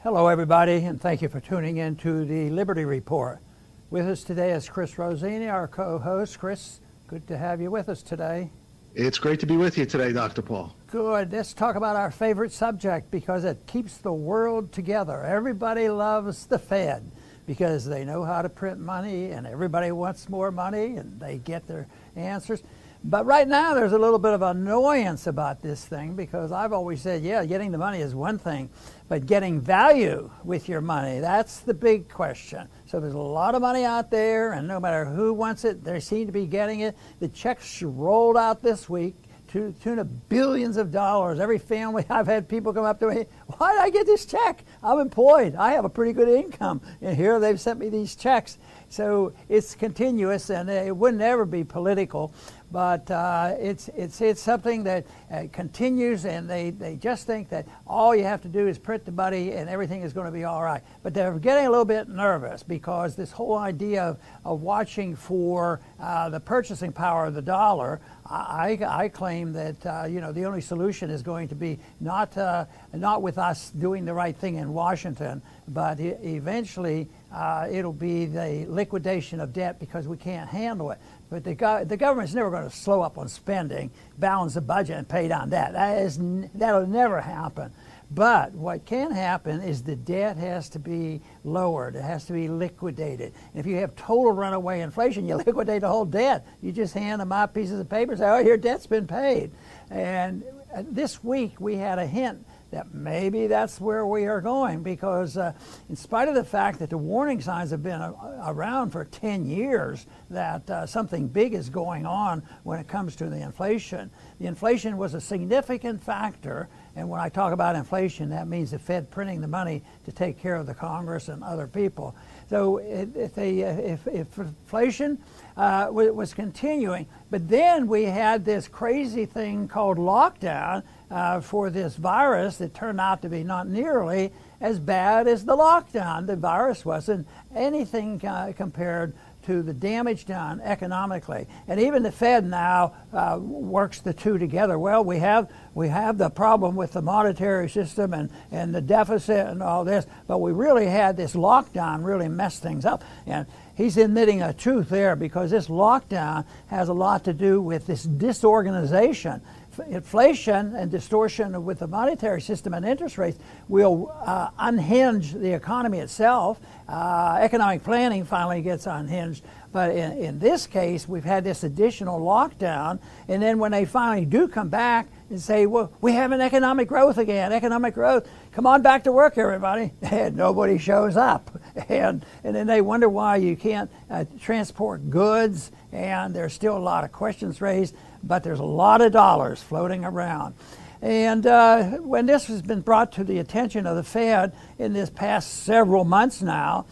Hello, everybody, and thank you for tuning in to the Liberty Report. With us today is Chris Rossini, our co-host. Chris, good to have you with us today. It's great to be with you today, Dr. Paul. Good. Let's talk about our favorite subject because it keeps the world together. Everybody loves the Fed because they know how to print money and everybody wants more money and they get their answers. But right now there's a little bit of annoyance about this thing because I've always said, yeah, getting the money is one thing, but getting value with your money, that's the big question. So there's a lot of money out there, and no matter who wants it, they seem to be getting it. The checks rolled out this week to the tune of billions of dollars. Every family, I've had people come up to me, why did I get this check? I'm employed. I have a pretty good income. And here they've sent me these checks. So it's continuous, and it wouldn't ever be political. But it's something that continues, and they just think that all you have to do is print the money and everything is going to be all right. But they're getting a little bit nervous because this whole idea of watching for the purchasing power of the dollar, I claim that the only solution is going to be not with us doing the right thing in Washington, but eventually it'll be the liquidation of debt because we can't handle it. But the government's never going to slow up on spending, balance the budget, and pay down debt. That'll never happen. But what can happen is the debt has to be lowered. It has to be liquidated. And if you have total runaway inflation, you liquidate the whole debt. You just hand them out pieces of paper and say, oh, your debt's been paid. And this week we had a hint that maybe that's where we are going because in spite of the fact that the warning signs have been around for 10 years that something big is going on when it comes to the inflation was a significant factor. And when I talk about inflation, that means the Fed printing the money to take care of the Congress and other people. So if inflation was continuing, but then we had this crazy thing called lockdown for this virus that turned out to be not nearly as bad as the lockdown. The virus wasn't anything compared to the damage done economically. And even the Fed now works the two together. Well, we have the problem with the monetary system and the deficit and all this, but we really had this lockdown really mess things up. And he's admitting a truth there because this lockdown has a lot to do with this disorganization. Inflation and distortion with the monetary system and interest rates will unhinge the economy itself. Economic planning finally gets unhinged. But in this case, we've had this additional lockdown. And then when they finally do come back and say, well, we have an economic growth again, economic growth, come on back to work, everybody. And nobody shows up. And then they wonder why you can't transport goods. And there's still a lot of questions raised. But there's a lot of dollars floating around. And when this has been brought to the attention of the Fed in this past several months now,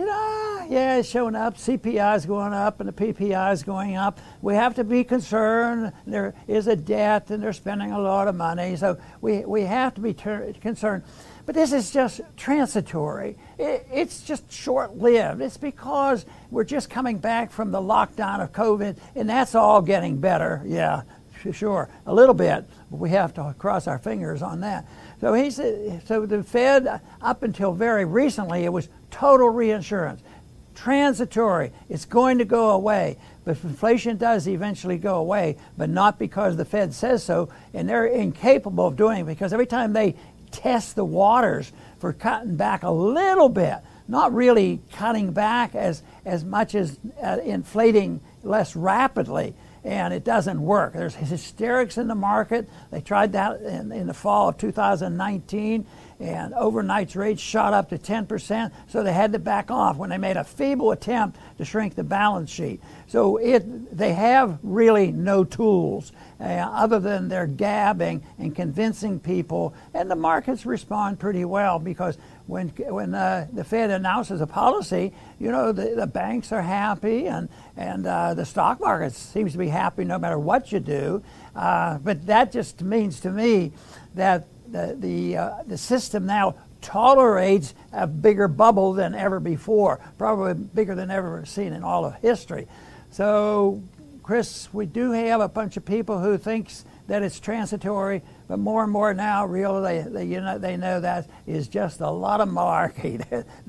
it's showing up, CPI is going up and the PPI is going up. We have to be concerned. There is a debt and they're spending a lot of money. So we have to be concerned. But this is just transitory. It's just short-lived. It's because we're just coming back from the lockdown of COVID, and that's all getting better. Yeah, sure, a little bit, but we have to cross our fingers on that. So so the Fed, up until very recently, it was total reinsurance. Transitory. It's going to go away. But inflation does eventually go away, but not because the Fed says so, and they're incapable of doing it because every time they test the waters for cutting back a little bit, not really cutting back as much as inflating less rapidly, and it doesn't work. There's hysterics in the market. They tried that in the fall of 2019, and overnight rates shot up to 10%, so they had to back off when they made a feeble attempt to shrink the balance sheet. So they have really no tools other than their gabbing and convincing people, and the markets respond pretty well because when the Fed announces a policy, the banks are happy and the stock market seems to be happy no matter what you do. But that just means to me that the system now tolerates a bigger bubble than ever before, probably bigger than ever seen in all of history. So, Chris, we do have a bunch of people who thinks that it's transitory, but more and more now they know that is just a lot of malarkey.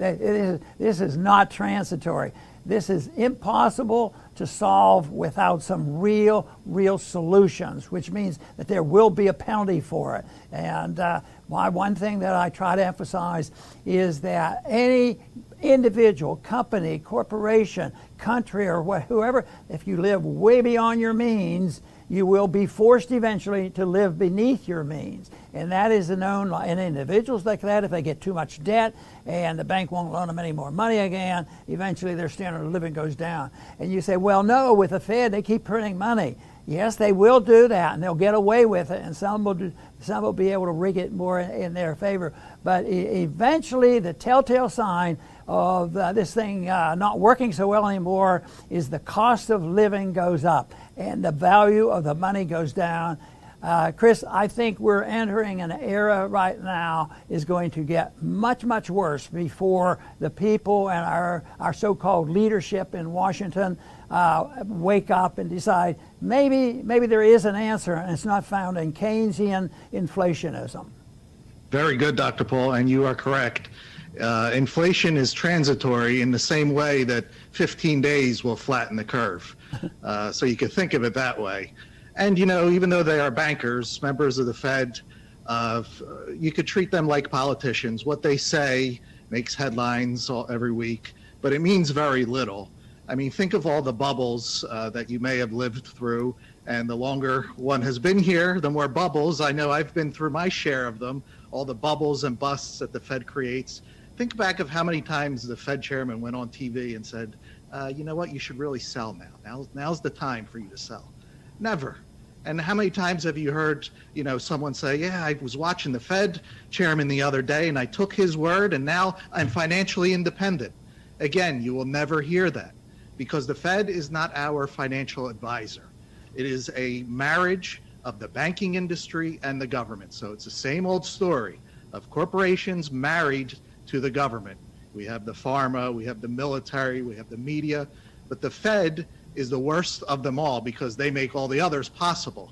This is not transitory. This is impossible to solve without some real solutions, which means that there will be a penalty for it. And one thing that I try to emphasize is that any individual, company, corporation, country, or whoever, if you live way beyond your means, you will be forced eventually to live beneath your means. And that is a known law. And individuals like that, if they get too much debt and the bank won't loan them any more money again, eventually their standard of living goes down. And you say, well, no, with the Fed, they keep printing money. Yes, they will do that, and they'll get away with it, and some will be able to rig it more in their favor. But eventually, the telltale sign of this thing not working so well anymore is the cost of living goes up, and the value of the money goes down. Chris, I think we're entering an era right now is going to get much worse before the people and our so-called leadership in Washington wake up and decide maybe there is an answer, and it's not found in Keynesian inflationism. Very good, Dr. Paul, and you are correct. Inflation is transitory in the same way that 15 days will flatten the curve. So you could think of it that way. And, even though they are bankers, members of the Fed, you could treat them like politicians. What they say makes headlines every week, but it means very little. I mean, think of all the bubbles that you may have lived through, and the longer one has been here, the more bubbles. I know I've been through my share of them, all the bubbles and busts that the Fed creates. Think back of how many times the Fed chairman went on TV and said, you know what, you should really sell now. Now's the time for you to sell. Never. And how many times have you heard, someone say, yeah, I was watching the Fed chairman the other day and I took his word and now I'm financially independent. Again, you will never hear that because the Fed is not our financial advisor. It is a marriage of the banking industry and the government. So it's the same old story of corporations married to the government. We have the pharma, we have the military, we have the media, but the Fed is the worst of them all because they make all the others possible.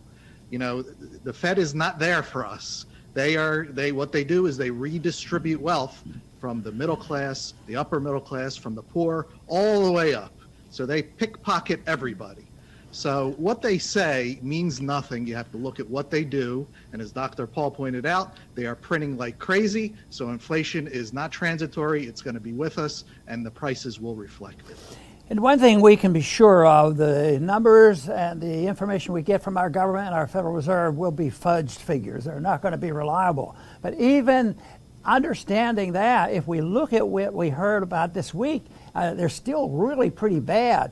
The Fed is not there for us. What they do is they redistribute wealth from the middle class, the upper middle class, from the poor, all the way up. So they pickpocket everybody. So what they say means nothing. You have to look at what they do. And as Dr. Paul pointed out, they are printing like crazy. So inflation is not transitory. It's going to be with us, and the prices will reflect it. And one thing we can be sure of, the numbers and the information we get from our government and our Federal Reserve will be fudged figures. They're not going to be reliable. But even understanding that, if we look at what we heard about this week, they're still really pretty bad.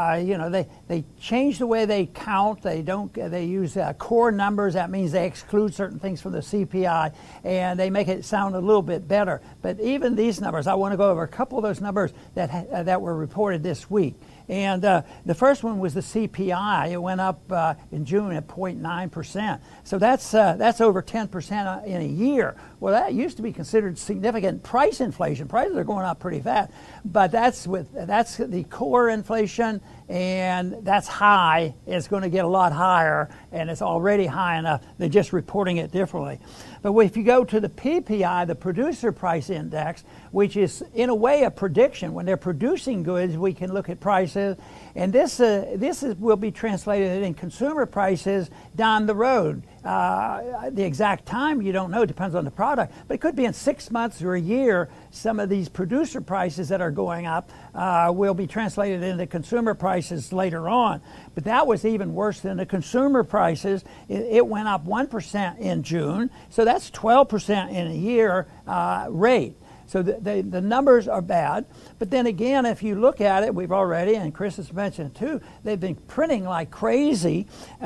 They change the way they count. They use core numbers. That means they exclude certain things from the CPI, and they make it sound a little bit better. But even these numbers, I want to go over a couple of those numbers that were reported this week. And the first one was the CPI. It went up in June at 0.9%. So that's over 10% in a year. Well, that used to be considered significant price inflation. Prices are going up pretty fast, but that's the core inflation, and that's high. It's going to get a lot higher, and it's already high enough. They're just reporting it differently. But if you go to the PPI, the Producer Price Index, which is in a way a prediction. When they're producing goods, we can look at prices, and this will be translated in consumer prices down the road. The exact time you don't know, depends on the product, but it could be in 6 months or a year. Some of these producer prices that are going up will be translated into consumer prices later on. But that was even worse than the consumer prices. It went up 1% in June, so that's 12% in a year rate. So the numbers are bad. But then again, if you look at it, we've already, and Chris has mentioned too, they've been printing like crazy.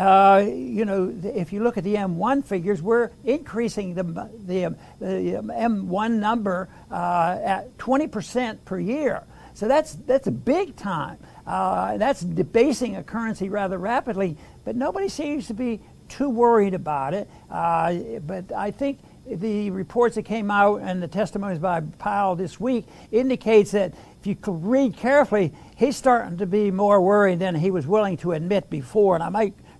If you look at the M1 figures, we're increasing the M1 number at 20% per year. So that's a big time. That's debasing a currency rather rapidly, but nobody seems to be too worried about it. But I think the reports that came out and the testimonies by Powell this week indicates that if you read carefully, he's starting to be more worried than he was willing to admit before. And I might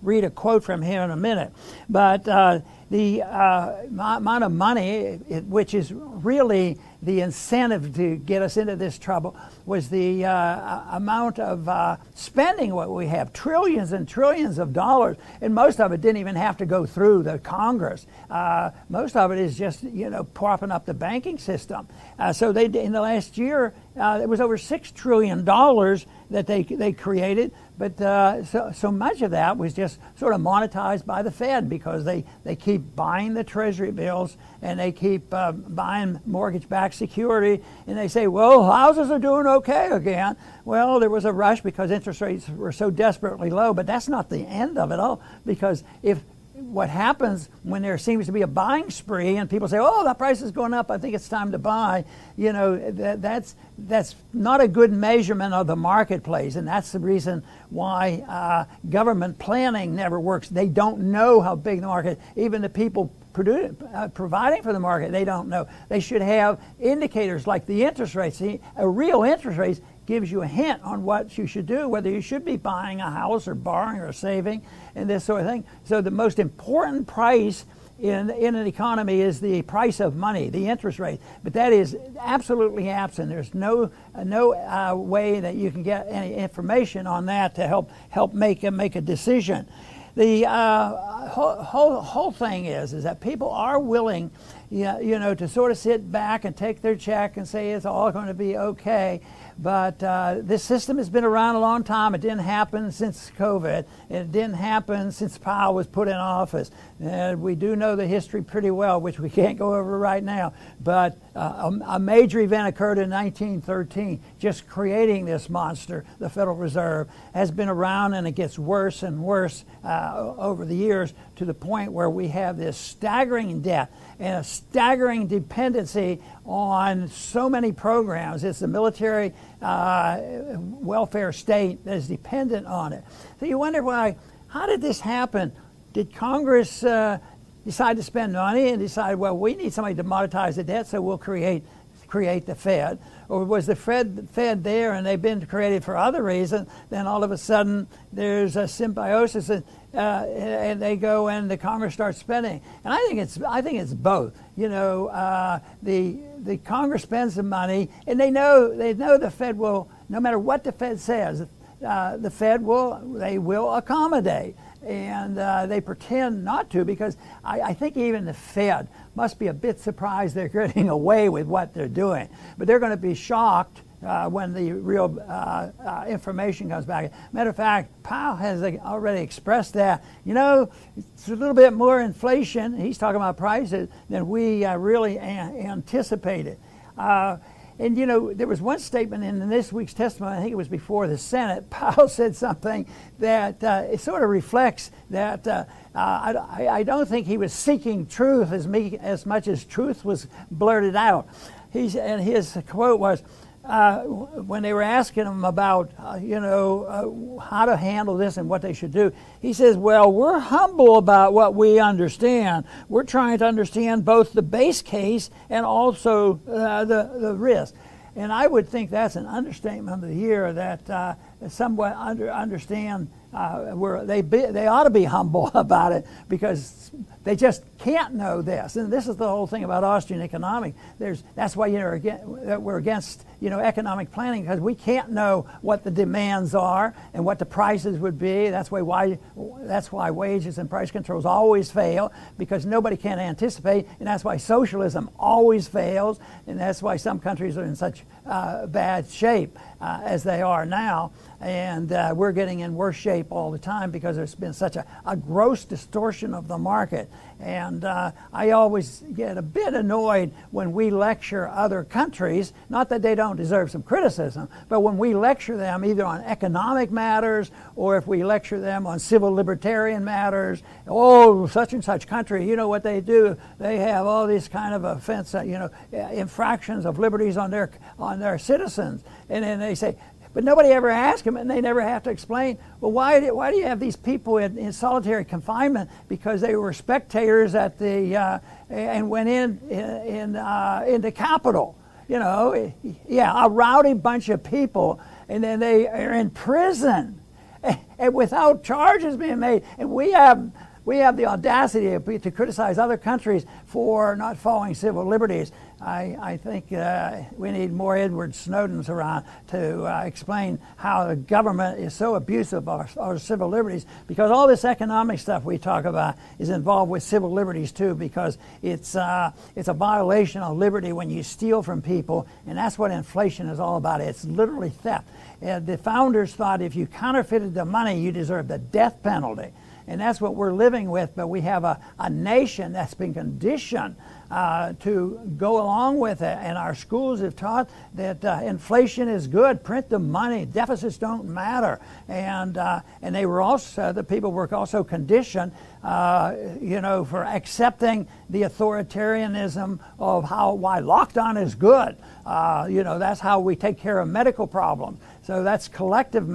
read a quote from him in a minute. But the amount of money, which is really the incentive to get us into this trouble, was the amount of spending what we have, trillions and trillions of dollars, and most of it didn't even have to go through the Congress. Most of it is just propping up the banking system. So they in the last year it was over $6 trillion that they created, but so much of that was just sort of monetized by the Fed because they keep buying the Treasury bills and they keep buying mortgage-backed security, and they say, well, houses are doing okay again. Well, there was a rush because interest rates were so desperately low, but that's not the end of it all, because what happens when there seems to be a buying spree and people say, oh, the price is going up, I think it's time to buy, that's not a good measurement of the marketplace, and that's the reason why government planning never works. They don't know how big the market, even the people providing for the market, they don't know. They should have indicators like the interest rates. See, a real interest rate gives you a hint on what you should do, whether you should be buying a house or borrowing or saving and this sort of thing. So the most important price in an economy is the price of money, the interest rate. But that is absolutely absent. There's no way that you can get any information on that to help make a decision. The whole thing is that people are willing, to sort of sit back and take their check and say it's all going to be okay. But this system has been around a long time. It didn't happen since COVID. It didn't happen since Powell was put in office. And we do know the history pretty well, which we can't go over right now. But a major event occurred in 1913, just creating this monster, the Federal Reserve, has been around, and it gets worse and worse over the years, to the point where we have this staggering debt and a staggering dependency on so many programs. It's the military welfare state that is dependent on it. So you wonder how did this happen? Did Congress decide to spend money and decide, well, we need somebody to monetize the debt, so we'll create the Fed? Or was the Fed there and they've been created for other reasons? Then all of a sudden there's a symbiosis, and they go and the Congress starts spending. And I think it's both. The Congress spends the money, and they know the Fed will, no matter what the Fed says, the Fed will accommodate. And they pretend not to, because I think even the Fed must be a bit surprised they're getting away with what they're doing. But they're going to be shocked when the real information comes back. Matter of fact, Powell has already expressed that, it's a little bit more inflation, he's talking about prices, than we really anticipated. And there was one statement in this week's testimony, I think it was before the Senate. Powell said something that it sort of reflects that I don't think he was seeking truth as much as truth was blurted out. And his quote was, when they were asking him about, how to handle this and what they should do, he says, well, we're humble about what we understand. We're trying to understand both the base case and also the risk. And I would think that's an understatement of the year, that somewhat understand where they ought to be humble about it, because they just can't know this. And this is the whole thing about Austrian economics. That's why we're against economic planning, because we can't know what the demands are and what the prices would be. That's why wages and price controls always fail, because nobody can anticipate, and that's why socialism always fails, and that's why some countries are in such bad shape as they are now. And we're getting in worse shape all the time because there's been such a gross distortion of the market. And I always get a bit annoyed when we lecture other countries, not that they don't deserve some criticism, but when we lecture them either on economic matters or if we lecture them on civil libertarian matters. Oh, such and such country, you know what they do? They have all these kind of offense, infractions of liberties on their citizens. And then they say, but nobody ever asks them, and they never have to explain, well, why do you have these people in solitary confinement? Because they were spectators at and went in the Capitol. A rowdy bunch of people, and then they are in prison. and without charges being made. And we have the audacity to criticize other countries for not following civil liberties. I think we need more Edward Snowdens around to explain how the government is so abusive of our civil liberties, because all this economic stuff we talk about is involved with civil liberties too, because it's a violation of liberty when you steal from people, and that's what inflation is all about. It's literally theft. The founders thought if you counterfeited the money, you deserved the death penalty. And that's what we're living with, but we have a nation that's been conditioned to go along with it. And our schools have taught that inflation is good, print the money, deficits don't matter. And they were also, the people were also conditioned, for accepting the authoritarianism of why lockdown is good. That's how we take care of medical problems. So that's collective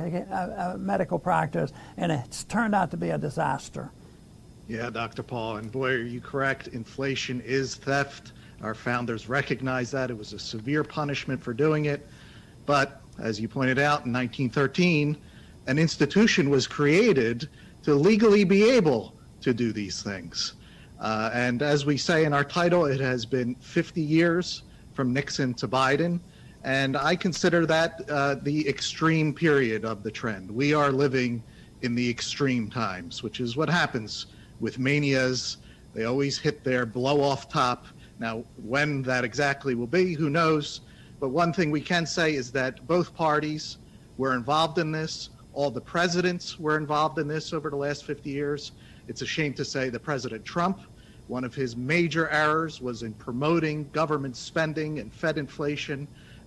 medical practice, and it's turned out to be a disaster. Yeah, Dr. Paul, and boy, are you correct. Inflation is theft. Our founders recognized that. It was a severe punishment for doing it. But as you pointed out, in 1913, an institution was created to legally be able to do these things. And as we say in our title, it has been 50 years from Nixon to Biden. And I consider that the extreme period of the trend. We are living in the extreme times, which is what happens with manias. They always hit their blow off top. Now, when that exactly will be, who knows? But one thing we can say is that both parties were involved in this. All the presidents were involved in this over the last 50 years. It's a shame to say that President Trump, one of his major errors was in promoting government spending and Fed inflation,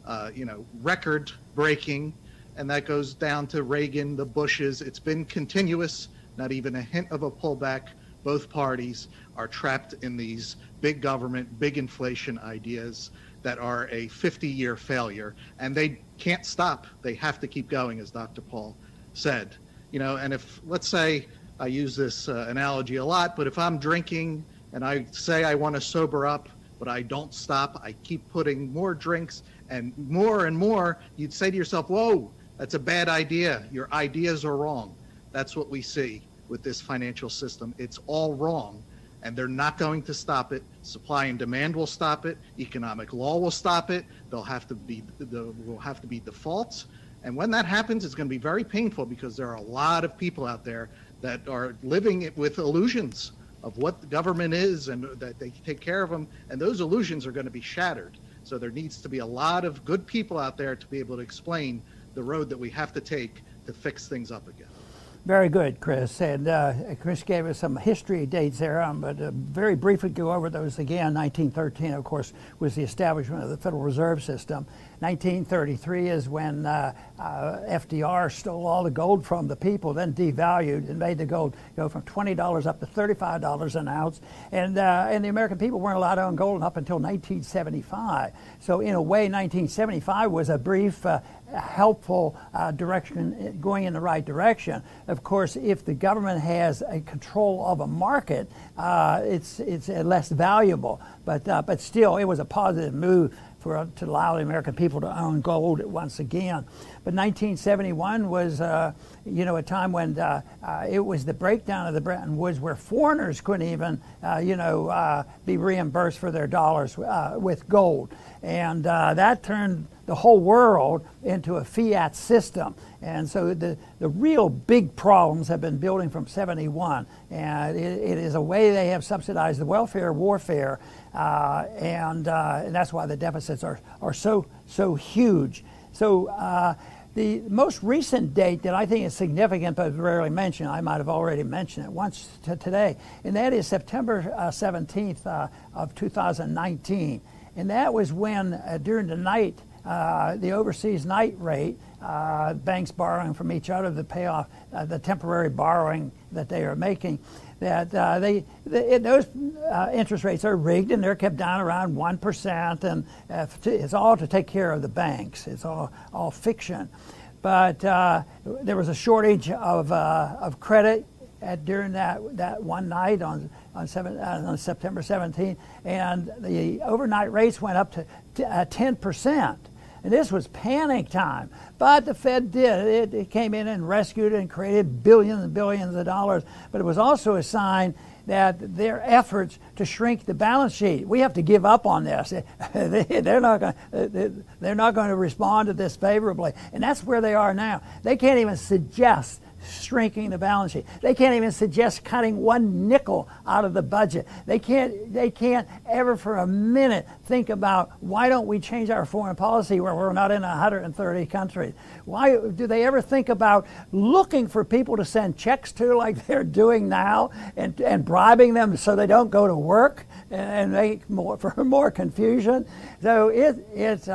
record breaking. And that goes down to Reagan, the Bushes. It's been continuous, not even a hint of a pullback. Both parties are trapped in these big government, big inflation ideas that are a 50-year failure. And they can't stop. They have to keep going, as Dr. Paul said. And if, let's say, I use this analogy a lot, but if I'm drinking and I say I want to sober up, but I don't stop, I keep putting more drinks and more, you'd say to yourself, whoa, that's a bad idea. Your ideas are wrong. That's what we see with this financial system. It's all wrong, and they're not going to stop it. Supply and demand will stop it. Economic law will stop it. Will have to be defaults. And when that happens, it's going to be very painful, because there are a lot of people out there that are living with illusions of what the government is and that they take care of them, and those illusions are going to be shattered. So there needs to be a lot of good people out there to be able to explain the road that we have to take to fix things up again. Very good, Chris. And Chris gave us some history dates there, but very briefly go over those again. 1913, of course, was the establishment of the Federal Reserve System. 1933 is when FDR stole all the gold from the people, then devalued and made the gold go from $20 up to $35 an ounce. And the American people weren't allowed to own gold up until 1975. So in a way, 1975 was a brief helpful direction, going in the right direction. Of course, if the government has a control of a market, it's less valuable. But still, it was a positive move to allow the American people to own gold once again. But 1971 was, a time when it was the breakdown of the Bretton Woods, where foreigners couldn't even, be reimbursed for their dollars with gold, and that turned the whole world into a fiat system. And so the real big problems have been building from 71, and it is a way they have subsidized the welfare warfare, and that's why the deficits are so huge. So the most recent date that I think is significant but rarely mentioned, I might have already mentioned it once today, and that is September 17th of 2019. And that was when, during the night, the overseas night rate, banks borrowing from each other to pay off the temporary borrowing that they are making, that those interest rates are rigged, and they're kept down around 1%, and it's all to take care of the banks. It's all fiction. But there was a shortage of credit during that one night on September 17th, and the overnight rates went up to 10%. And this was panic time. But the Fed did. It came in and rescued and created billions and billions of dollars. But it was also a sign that their efforts to shrink the balance sheet, we have to give up on this. They're not going to respond to this favorably. And that's where they are now. They can't even suggest shrinking the balance sheet. They can't even suggest cutting one nickel out of the budget. They can't ever for a minute think about, why don't we change our foreign policy where we're not in 130 countries? Why do they ever think about looking for people to send checks to like they're doing now, and bribing them so they don't go to work and make more confusion? So it's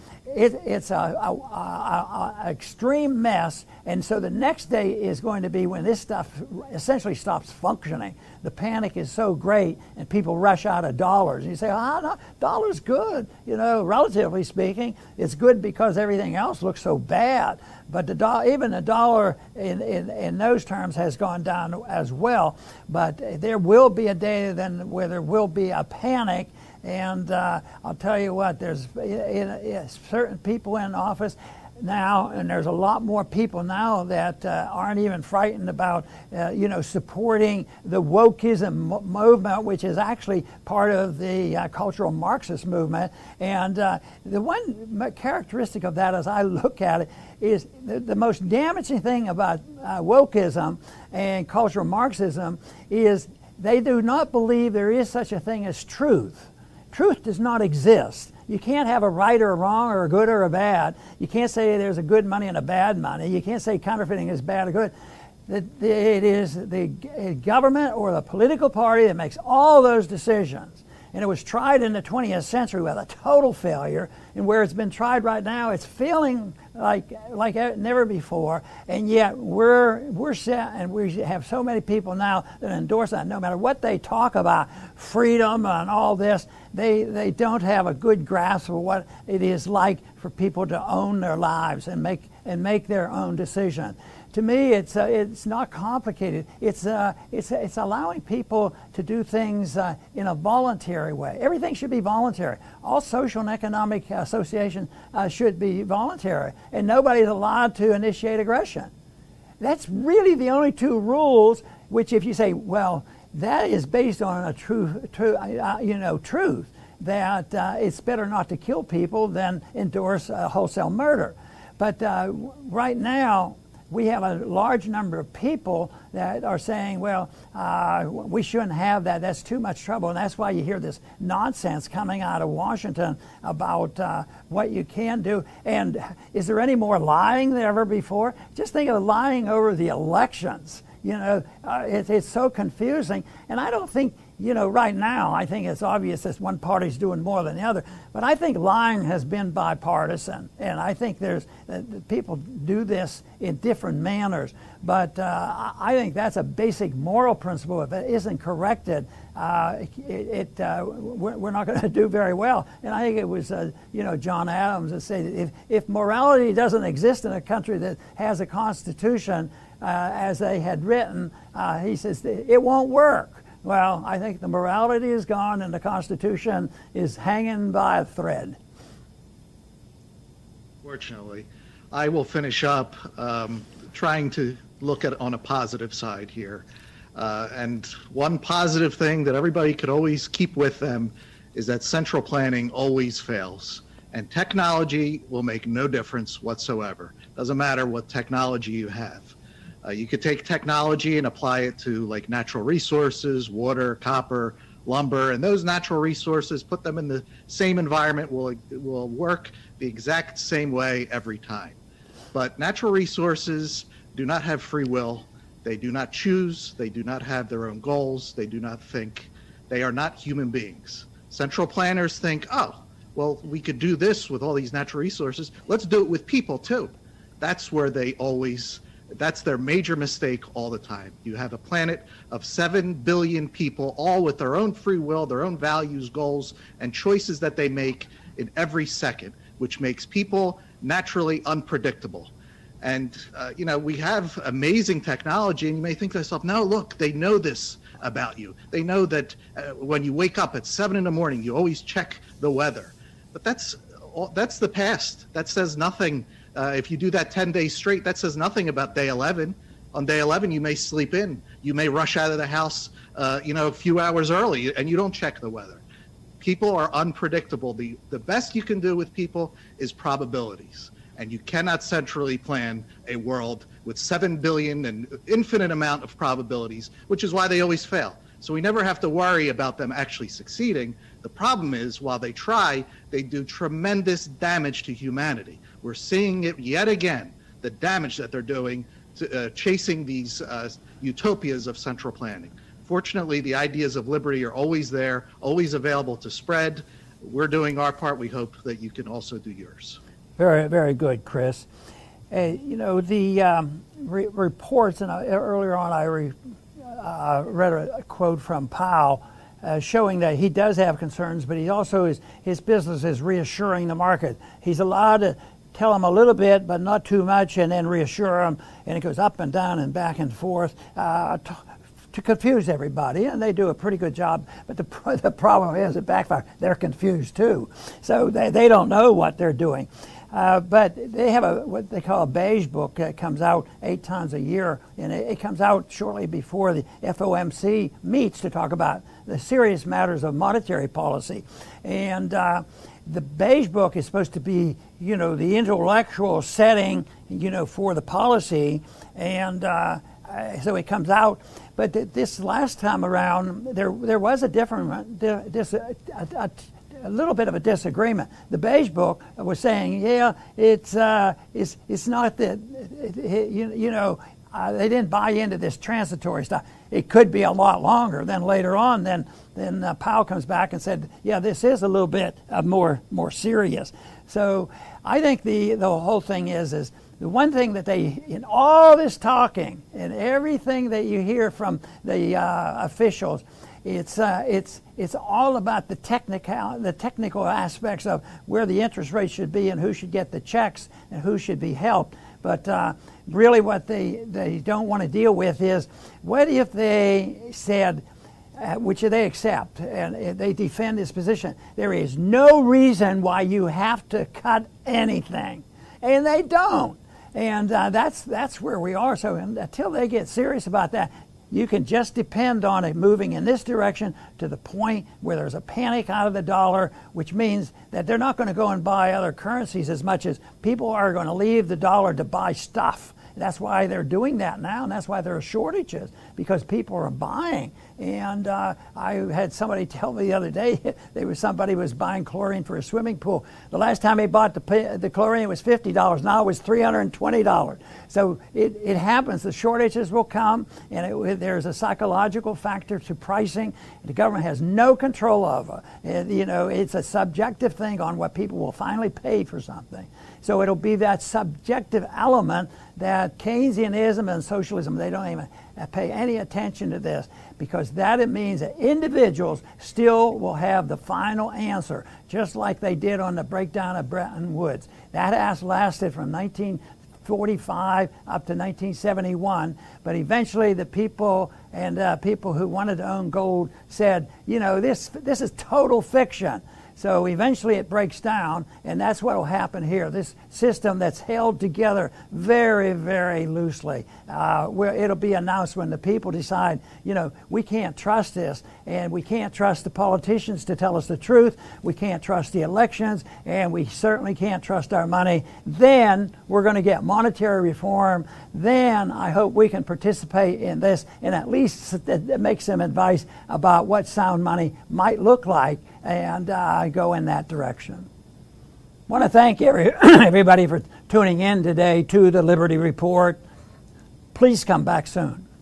a extreme mess. And so the next day is going to be when this stuff essentially stops functioning. The panic is so great and people rush out of dollars. And you say, no, dollar's good. Relatively speaking, it's good because everything else looks so bad. But even the dollar in those terms has gone down as well. But there will be a day then where there will be a panic. And I'll tell you what, there's certain people in office now, and there's a lot more people now that aren't even frightened about, supporting the wokeism movement, which is actually part of the cultural Marxist movement. And the one characteristic of that, as I look at it, is the most damaging thing about wokeism and cultural Marxism is they do not believe there is such a thing as truth. Truth does not exist. You can't have a right or a wrong or a good or a bad. You can't say there's a good money and a bad money. You can't say counterfeiting is bad or good. It is the government or the political party that makes all those decisions. And it was tried in the 20th century with a total failure. And where it's been tried right now, it's failing like never before. And yet we're set, and we have so many people now that endorse that. No matter what they talk about, freedom and all this, they don't have a good grasp of what it is like for people to own their lives and make their own decision. To me, it's not complicated. It's allowing people to do things in a voluntary way. Everything should be voluntary. All social and economic association should be voluntary, and nobody's allowed to initiate aggression. That's really the only two rules. Which, if you say, well, that is based on a truth that it's better not to kill people than endorse wholesale murder. But right now, we have a large number of people that are saying, well, we shouldn't have that. That's too much trouble. And that's why you hear this nonsense coming out of Washington about what you can do. And is there any more lying than ever before? Just think of lying over the elections. It's so confusing. And I don't think, right now, I think it's obvious that one party's doing more than the other. But I think lying has been bipartisan. And I think people do this in different manners. But I think that's a basic moral principle. If it isn't corrected, we're not going to do very well. And I think it was, John Adams that said, if morality doesn't exist in a country that has a constitution, as they had written, he says, it won't work. Well, I think the morality is gone and the Constitution is hanging by a thread. Fortunately, I will finish up trying to look at on a positive side here. And one positive thing that everybody could always keep with them is that central planning always fails. And technology will make no difference whatsoever. Doesn't matter what technology you have. You could take technology and apply it to like natural resources, water, copper, lumber, and those natural resources, put them in the same environment, will work the exact same way every time. But natural resources do not have free will. They do not choose. They do not have their own goals. They do not think. They are not human beings. Central planners think, oh, well, we could do this with all these natural resources. Let's do it with people too. That's where that's their major mistake all the time. You have a planet of 7 billion people, all with their own free will, their own values, goals, and choices that they make in every second, which makes people naturally unpredictable. And, we have amazing technology, and you may think to yourself, no, look, they know this about you. They know that when you wake up at 7 in the morning, you always check the weather. But that's that's the past. That says nothing. If you do that 10 days straight, that says nothing about day 11. On day 11, you may sleep in. You may rush out of the house, a few hours early, and you don't check the weather. People are unpredictable. The best you can do with people is probabilities. And you cannot centrally plan a world with 7 billion and infinite amount of probabilities, which is why they always fail. So we never have to worry about them actually succeeding. The problem is, while they try, they do tremendous damage to humanity. We're seeing it yet again, the damage that they're doing to, chasing these utopias of central planning. Fortunately, the ideas of liberty are always there, always available to spread. We're doing our part. We hope that you can also do yours. Very, very good, Chris. The reports, and earlier on I read a quote from Powell showing that he does have concerns, but he also his business is reassuring the market. He's allowed to tell them a little bit, but not too much, and then reassure them, and it goes up and down and back and forth to confuse everybody, and they do a pretty good job. But the problem is, it backfires. They're confused too, so they don't know what they're doing. But they have what they call a beige book that comes out 8 times a year, and it comes out shortly before the FOMC meets to talk about the serious matters of monetary policy. And the beige book is supposed to be, the intellectual setting, for the policy, and so it comes out. But this last time around, there was a different, a little bit of a disagreement. The beige book was saying, it's not that, they didn't buy into this transitory stuff. It could be a lot longer. Then later on, then Powell comes back and said, this is a little bit more serious. So I think the whole thing is the one thing that in all this talking and everything that you hear from the officials, it's all about the technical aspects of where the interest rate should be and who should get the checks and who should be helped. But really what they don't want to deal with is, what if they said, which they accept, and they defend this position, there is no reason why you have to cut anything. And they don't. And that's where we are. So until they get serious about that, you can just depend on it moving in this direction to the point where there's a panic out of the dollar, which means that they're not going to go and buy other currencies as much as people are going to leave the dollar to buy stuff. That's why they're doing that now, and that's why there are shortages, because people are buying. And I had somebody tell me the other day, somebody was buying chlorine for a swimming pool. The last time they bought the chlorine, it was $50. Now it was $320. So it happens. The shortages will come, and there's a psychological factor to pricing. The government has no control over it. It's a subjective thing on what people will finally pay for something. So it'll be that subjective element that Keynesianism and socialism, they don't even pay any attention to this, because it means that individuals still will have the final answer, just like they did on the breakdown of Bretton Woods. That has lasted from 1945 up to 1971, but eventually the people who wanted to own gold said, this is total fiction. So eventually it breaks down, and that's what will happen here. This system that's held together very, very loosely, where it'll be announced when the people decide, we can't trust this, and we can't trust the politicians to tell us the truth, we can't trust the elections, and we certainly can't trust our money. Then we're going to get monetary reform. Then I hope we can participate in this, and at least make some advice about what sound money might look like, and go in that direction. I want to thank everybody for tuning in today to the Liberty Report. Please come back soon.